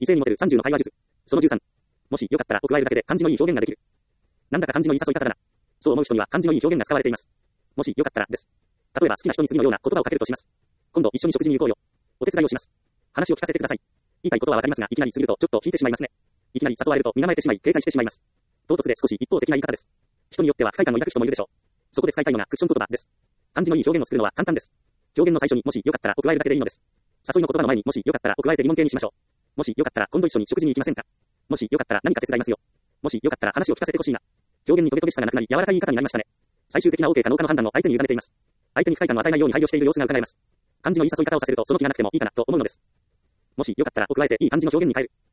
異性にモテる30の会話術。その13。もしよかったらを加えるだけで感じのいい表現ができる。なんだか感じのいい誘い方だな。そう思う人には感じのいい表現が使われています。もしよかったらです。例えば好きな人に次のような言葉をかけるとします。今度一緒に食事に行こうよ。お手伝いをします。話を聞かせてください。言いたいことはわかりますが、いきなり告げるとちょっと引いてしまいますね。いきなり誘われると身構えてしまい、警戒してしまいます。唐突で少し一方的な言い方です。人によっては不快感を抱く人もいるでしょう。そこで使いたいのがクッション言葉です。感じのいい表現を作るのは簡単です。表現の最初にもしよかったらを加えるだけでいいのです。誘いの言葉の前にもしよかったらを加えて疑問形にしましょう。もしよかったら今度一緒に食事に行きませんか。もしよかったら何か手伝いますよ。もしよかったら話を聞かせてほしいな。表現にトゲトゲしさがなくなり柔らかい言い方になりましたね。最終的な OK かノーかの判断を相手に委ねています。相手に不快感を与えないように配慮している様子が伺えます。感じのいい誘い方をさせるとその気がなくてもいいかなと思うのです。もしよかったらを加えていい感じの表現に変える。